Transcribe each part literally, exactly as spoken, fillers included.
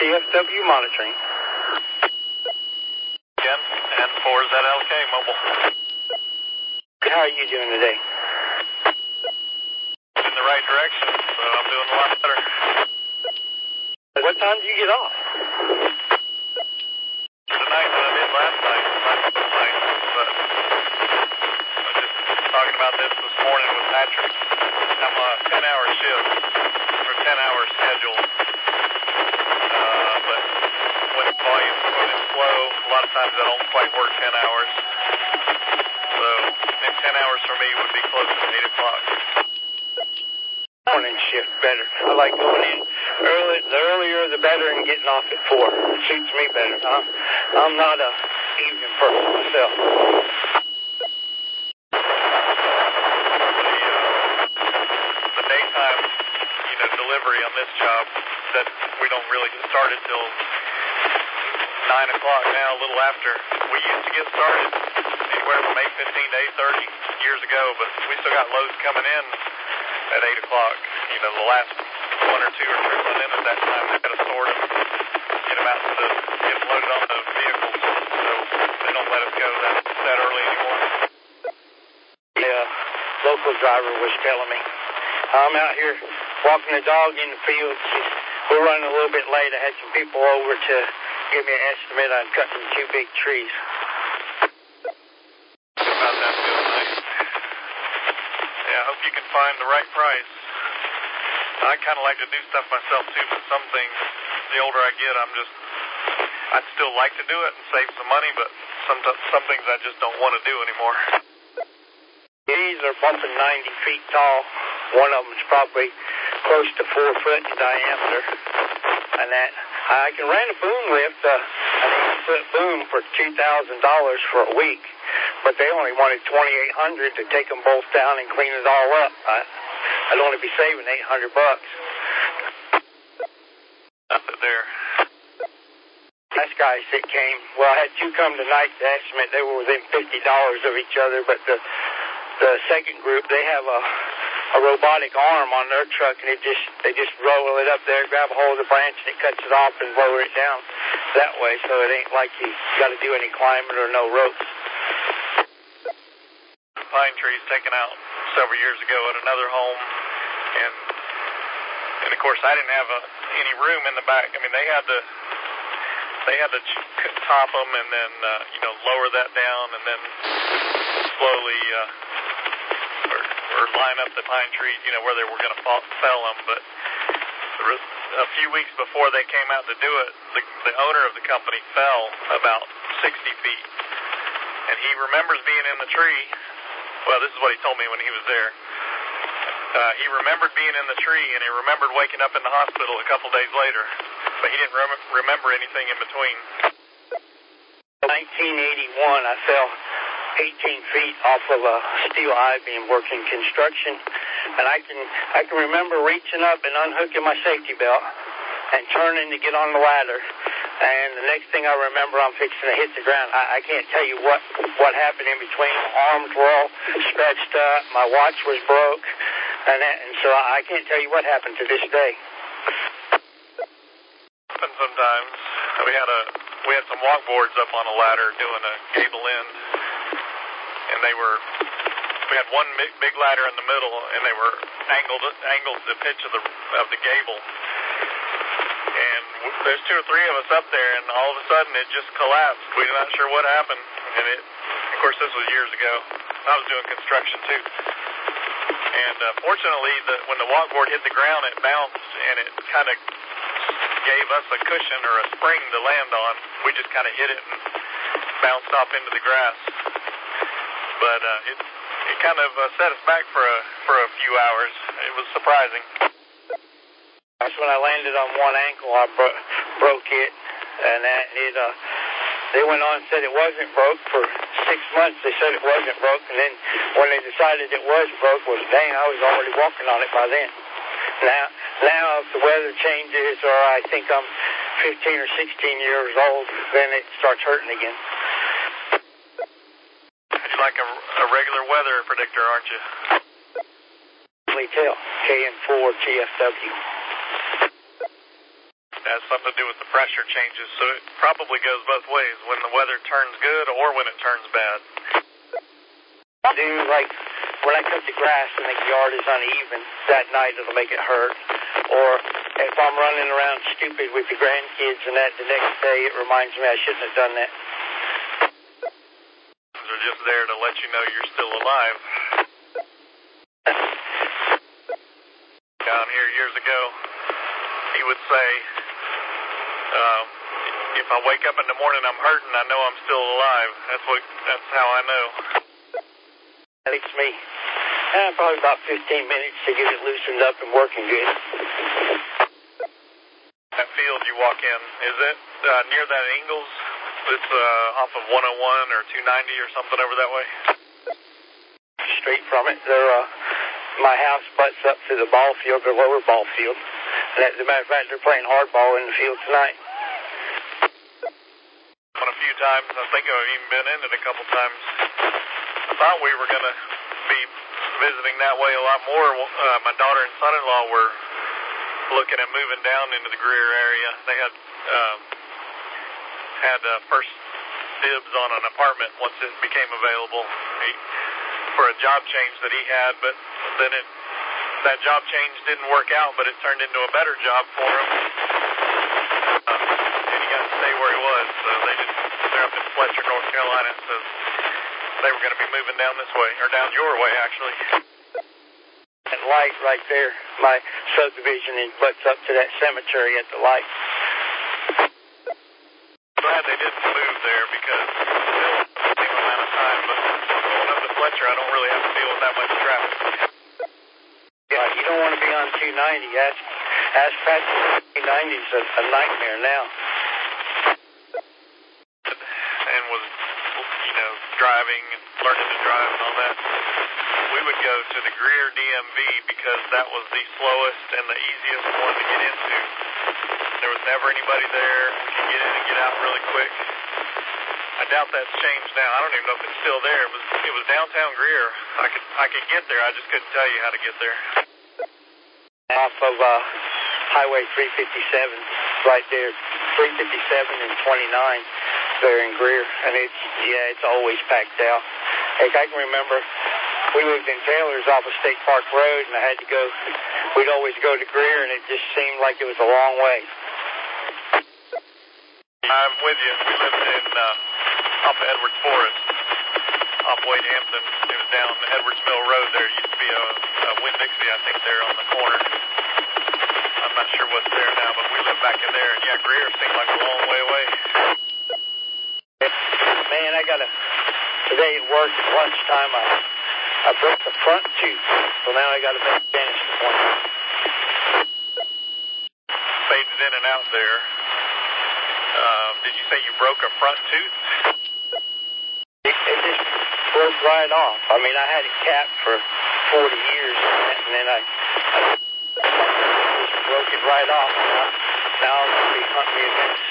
F W monitoring. Again, N four Z L K mobile. How are you doing today? In the right direction, so I'm doing a lot better. What time did you get off? Tonight than I did last night, last night, but I was just talking about this this morning with Patrick. I'm a ten hour shift, or ten hour schedule, uh, but when the volume's running slow, a lot of times I don't quite work ten hours, so in ten hours for me would be close to eight o'clock. Morning shift better. I like going in early. The earlier the better, and getting off at four. Suits me better. I'm, I'm not a evening person myself. The, uh, the daytime, you know, delivery on this job, that we don't really get started till nine o'clock now, a little after. We used to get started anywhere from eight fifteen to eight thirty years ago, but we still got loads coming in at eight o'clock. You know, the last one or two are trickling in at that time. They've got to sort them, get them out to the, get them loaded on the vehicles, so they don't let us go that, that early anymore. The uh, local driver was telling me, I'm out here walking the dog in the field. We're running a little bit late. I had some people over to give me an estimate on cutting two big trees. About that feels nice. Yeah, I hope you can find the right price. I kind of like to do stuff myself too, but some things, the older I get, I'm just, I'd still like to do it and save some money, but some, some things I just don't want to do anymore. These are bumping ninety feet tall. One of them's probably close to four foot in diameter. And that, I can rent a boom lift, uh, an eight foot boom for two thousand dollars for a week, but they only wanted twenty-eight hundred dollars to take them both down and clean it all up. I, I'd only be saving eight hundred bucks. Up there. Last guys that came, well, I had two come tonight to estimate. They were within fifty dollars of each other, but the the second group, they have a a robotic arm on their truck, and it just they just roll it up there, grab a hold of the branch, and it cuts it off and lower it down that way, so it ain't like you got to do any climbing or no ropes. Pine trees taken out several years ago at another home, and and of course I didn't have a, any room in the back. I mean, they had to they had to top them and then uh, you know lower that down and then slowly uh, or, or line up the pine trees, you know, where they were going to fell them. But a few weeks before they came out to do it, the, the owner of the company fell about sixty feet, and he remembers being in the tree. Well, this is what he told me when he was there. Uh, he remembered being in the tree, and he remembered waking up in the hospital a couple days later, but he didn't rem- remember anything in between. nineteen eighty-one, I fell eighteen feet off of a steel I-beam working construction, and I can I can remember reaching up and unhooking my safety belt and turning to get on the ladder. And the next thing I remember, I'm fixing to hit the ground. I, I can't tell you what, what happened in between. My arms were all scratched up. My watch was broke. And, that, and so I can't tell you what happened to this day. Happens sometimes. We had a we had some walk boards up on a ladder doing a gable end. And they were, we had one big, big ladder in the middle, and they were angled angled to the pitch of the of the gable. And there's two or three of us up there, and all of a sudden it just collapsed. We're not sure what happened. And it, of course, this was years ago. I was doing construction too. And uh, fortunately, the, when the walk board hit the ground, it bounced, and it kind of gave us a cushion or a spring to land on. We just kind of hit it and bounced off into the grass. But uh, it it kind of uh, set us back for a for a few hours. It was surprising. That's when I landed on one ankle. I bro- broke it, and that it. Uh, they went on and said it wasn't broke for six months. They said it wasn't broke, and then when they decided it was broke, well, dang, I was already walking on it by then. Now, now if the weather changes, or I think I'm fifteen or sixteen years old, then it starts hurting again. You're like a, a regular weather predictor, aren't you? Tell K N four T F W. has something to do with the pressure changes, so it probably goes both ways, when the weather turns good or when it turns bad. I do, like, when I cut the grass and the yard is uneven, that night it'll make it hurt. Or if I'm running around stupid with the grandkids and that the next day, it reminds me I shouldn't have done that. They're just there to let you know you're still alive. Down here years ago, he would say, uh, if I wake up in the morning I'm hurting, I know I'm still alive. That's what. That's how I know. That takes me uh, probably about fifteen minutes to get it loosened up and working good. That field you walk in, is it uh, near that Ingalls? It's uh, off of one oh one or two ninety or something over that way? Straight from it. They're, uh, my house butts up to the ball field, the lower ball field. And as a matter of fact, they're playing hardball in the field tonight. On a few times, I think I've even been in it a couple times. I thought we were going to be visiting that way a lot more. Uh, my daughter and son-in-law were looking at moving down into the Greer area. They had uh, had uh, first dibs on an apartment once it became available he, for a job change that he had, but then it that job change didn't work out, but it turned into a better job for him. Uh, and he got to stay where he was. So they just, they're up in Fletcher, North Carolina, so they were going to be moving down this way, or down your way, actually. That light right there, my subdivision, it butts up to that cemetery at the light. Glad they didn't move there because they'll the same amount of time, but going up to Fletcher, I don't really have to deal with that much traffic. Yeah, you don't want to be on two ninety. Ask, ask Patrick, two ninety is a, a nightmare now. And was, you know, driving and learning to drive and all that. We would go to the Greer D M V because that was the slowest and the easiest one to get into. There was never anybody there. We could get in and get out really quick. I doubt that's changed now. I don't even know if it's still there. It was it was downtown Greer. I could I could get there. I just couldn't tell you how to get there. Off of uh, Highway three fifty-seven, right there, three fifty-seven and twenty-nine, there in Greer, and it's yeah, it's always packed out. Heck, I can remember we lived in Taylor's off of State Park Road, and I had to go. We'd always go to Greer, and it just seemed like it was a long way. I'm with you. We lived in uh, off of Edwards Forest, off Wade Hampton. It was down Edwards Mill Road. There used to be a, a Winn-Dixie, I think, there on the corner. I'm not sure what's there now, but we lived back in there. And yeah, Greer seemed like a long way away. Man, I got to, today at work at lunchtime, I, I broke the front tooth, so now I got to make a dentist appointment. Faded in and out there. Uh, did you say you broke a front tooth? It, it just broke right off. I mean, I had it capped for forty years, and then I, I just broke it right off. Now, now I'm going to be hunting me a dentist.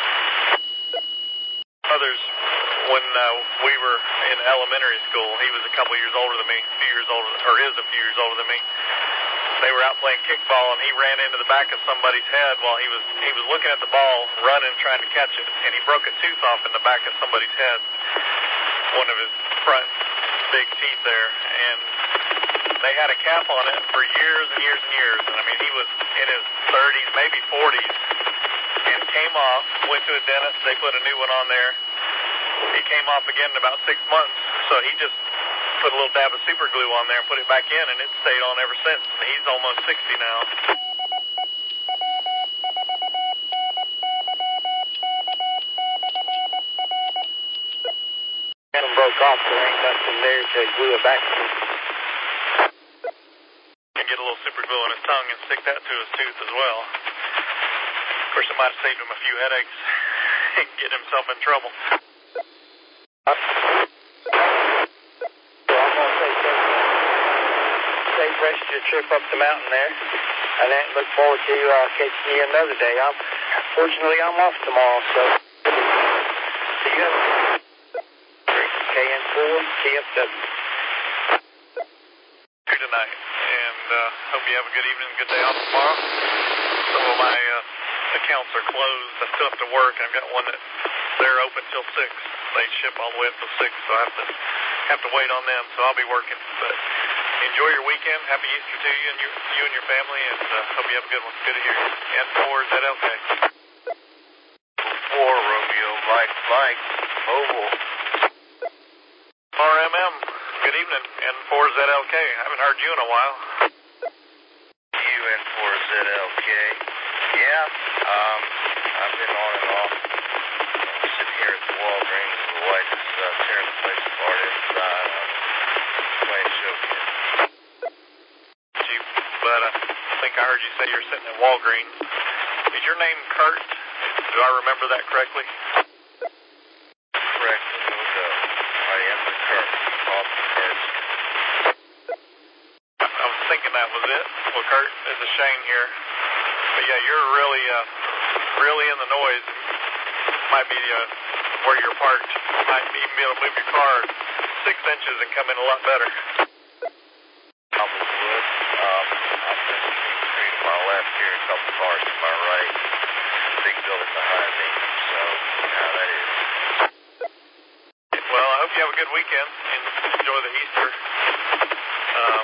Others, when uh, we were in elementary school, he was a couple years older than me, a few years older, or is a few years older than me. They were out playing kickball, and he ran into the back of somebody's head while he was he was looking at the ball, running, trying to catch it, and he broke a tooth off in the back of somebody's head, one of his front big teeth there, and they had a cap on it for years and years and years. And I mean, he was in his thirties, maybe forties, and came off, went to a dentist, they put a new one on there. He came off again in about six months, so he just put a little dab of super glue on there and put it back in, and it stayed on ever since. He's almost sixty now. And it broke off, there ain't nothing there to glue it back to. And get a little super glue on his tongue and stick that to his tooth as well. Of course, it might have saved him a few headaches and get himself in trouble. Safe rest of your trip up the mountain there, and then look forward to uh, catching you another day. I'm, fortunately, I'm off tomorrow, so see you. K N four T F W. Here tonight, and uh, hope you have a good evening, good day off tomorrow. Some of my uh, accounts are closed. I still have to work. I've got one that they're open till six. They ship all the way up till six, so I have to have to wait on them. So I'll be working. But enjoy your weekend. Happy Easter to you and your, you and your family, and uh, hope you have a good one. Good to hear you. N four Z L K. four Romeo Mike Mike Mobile. R M M. Good evening. N four Z L K. I haven't heard you in a while. You N four Z L K. Yeah. Um. I've been on and off. I'm sitting here at the Walgreens. The wife is uh, tearing the place apart inside. I'm playing showcase. Gee, but I think I heard you say you're sitting at Walgreens. Is your name Kurt? Do I remember that correctly? Correct. No doubt. I am the Kurt. Bob Kurt. I was thinking that was it. Well, Kurt, it's a shame here. But yeah, you're really, uh, really in the noise. Might be uh, where you're parked. Might even be able to move your car six inches and come in a lot better. Almost would. Um, I'm just three to my left here, a couple cars to my right. Big building behind me. So, how that is. Well, I hope you have a good weekend and enjoy the Easter. Um,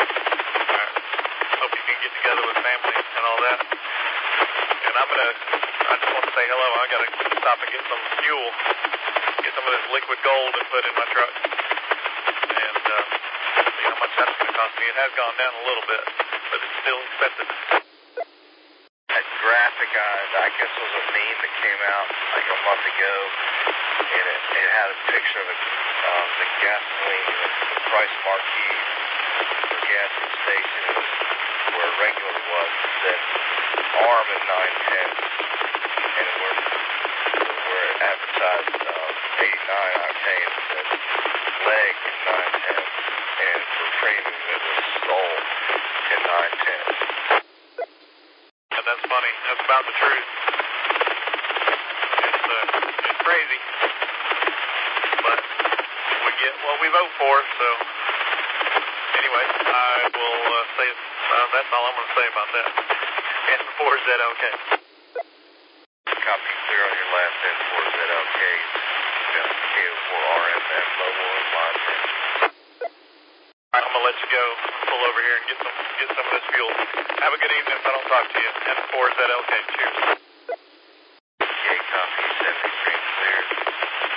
I hope you can get together with family and all that. And I'm going to, I just want to say hello. I got to stop and get some fuel, get some of this liquid gold and put in my truck. And uh, see how much that's going to cost me. It has gone down a little bit, but it's still expensive. That graphic, uh, I guess was a meme that came out like a month ago, and it, it had a picture of the, um, the gasoline, the, the price marquee for gas at the station where it regularly was. It said arm and nine tenths, and we're, we're advertised um, eighty-nine octane, it said leg and nine tenths, and for premium it was soul and nine tenths. And that's funny. That's about the truth. It's, uh, it's crazy. But we get what we vote for, so anyway, I will uh, say uh, that's all I'm going to say about that. N four Z L K. Copy clear on your last N four Z L K. Got K O four R M M mobile and line range. I'm going to let you go, pull over here and get some get some of this fuel. Have a good evening if I don't talk to you. N four Z L K. Cheers. K copy, seventy-three clear.